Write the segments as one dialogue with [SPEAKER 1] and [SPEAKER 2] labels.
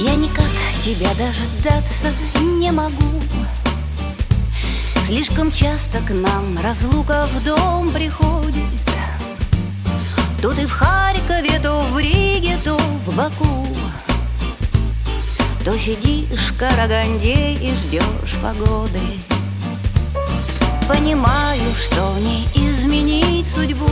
[SPEAKER 1] Я никак тебя дождаться не могу. Слишком часто к нам разлука в дом приходит. То ты в Харькове, то в Риге, то в Баку. То сидишь в Караганде и ждешь погоды. Понимаю, что не изменить судьбу.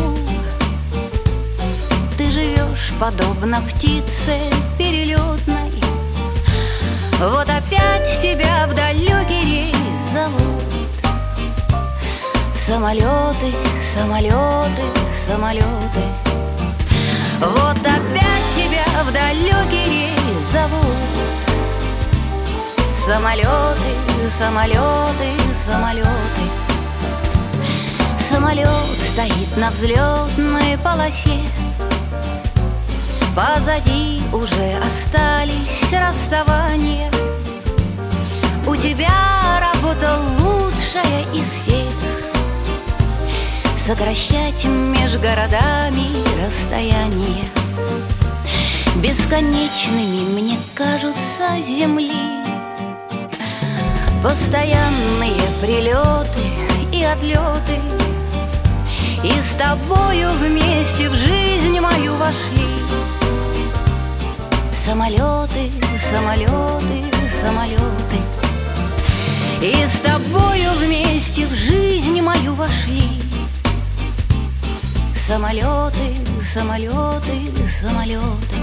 [SPEAKER 1] Ты живешь подобно птице перелетной. Вот опять тебя в далекий рейс зовут. Самолеты, самолеты, самолеты. Вот опять тебя в далекий рейс зовут. Самолеты, самолеты, самолеты. Самолет стоит на взлетной полосе. Позади уже остались расставания. У тебя работа лучшая из всех. Сокращать меж городами расстояние. Бесконечными мне кажутся земли. Постоянные прилеты и отлеты. И с тобою вместе в жизнь мою вошли. Самолеты, самолеты, самолеты. И с тобою вместе в жизнь мою вошли. Самолеты, самолеты, самолеты.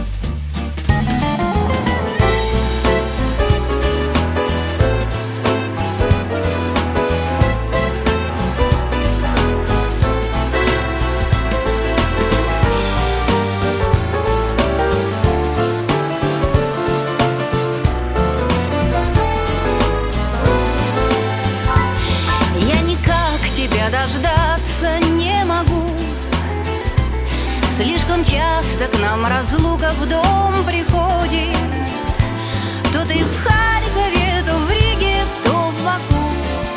[SPEAKER 1] Дождаться не могу. Слишком часто к нам разлука в дом приходит. То ты в Харькове, то в Риге, то в Баку.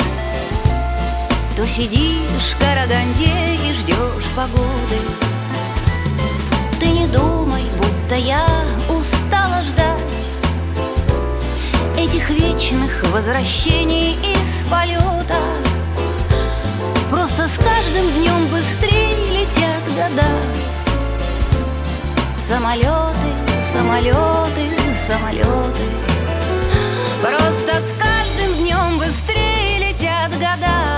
[SPEAKER 1] То сидишь в Караганде и ждешь погоды. Ты не думай, будто я устала ждать этих вечных возвращений из полета. Просто с каждым днем быстрее летят года. Самолеты, самолеты, самолеты. Просто с каждым днем быстрее летят года.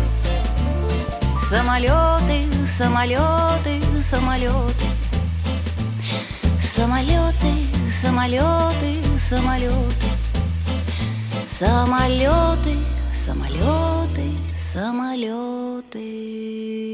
[SPEAKER 1] Самолеты, самолеты, самолеты. Самолеты, самолеты, самолеты. Самолеты, самолеты, самолеты.